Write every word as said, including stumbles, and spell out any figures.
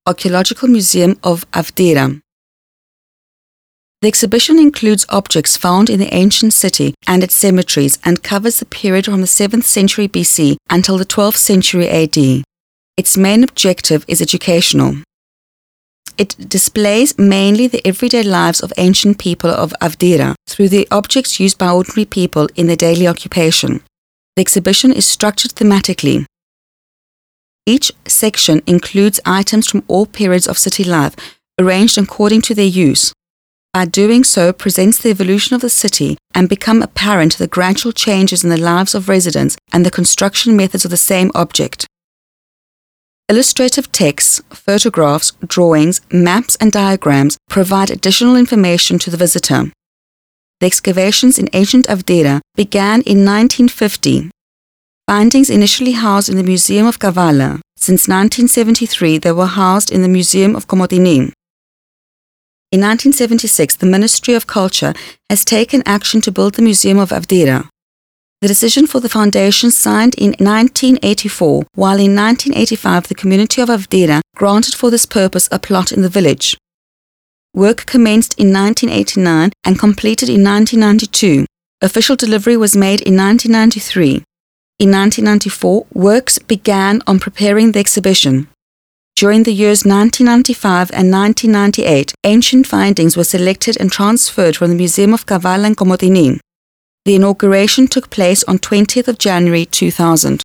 Archaeological Museum of Avdera. The exhibition includes objects found in the ancient city and its cemeteries and covers the period from the seventh century B C until the twelfth century A D. Its main objective is educational. It displays mainly the everyday lives of ancient people of Avdera through the objects used by ordinary people in their daily occupation. The exhibition is structured thematically. Each section includes items from all periods of city life, arranged according to their use. By doing so, presents the evolution of the city and become apparent the gradual changes in the lives of residents and the construction methods of the same object. Illustrative texts, photographs, drawings, maps and diagrams provide additional information to the visitor. The excavations in ancient Avdera began in nineteen fifty. Findings initially housed in the Museum of Kavala. Since nineteen seventy-three, they were housed in the Museum of Komotini. In nineteen seventy-six, the Ministry of Culture has taken action to build the Museum of Avdera. The decision for the foundation signed in nineteen eighty-four, while in nineteen eighty-five the community of Avdera granted for this purpose a plot in the village. Work commenced in nineteen eighty-nine and completed in nineteen ninety-two. Official delivery was made in nineteen ninety-three. In nineteen ninety-four, works began on preparing the exhibition. During the years nineteen ninety-five and nineteen ninety-eight, ancient findings were selected and transferred from the Museum of Kavala and Komotini. The inauguration took place on twentieth of January two thousand.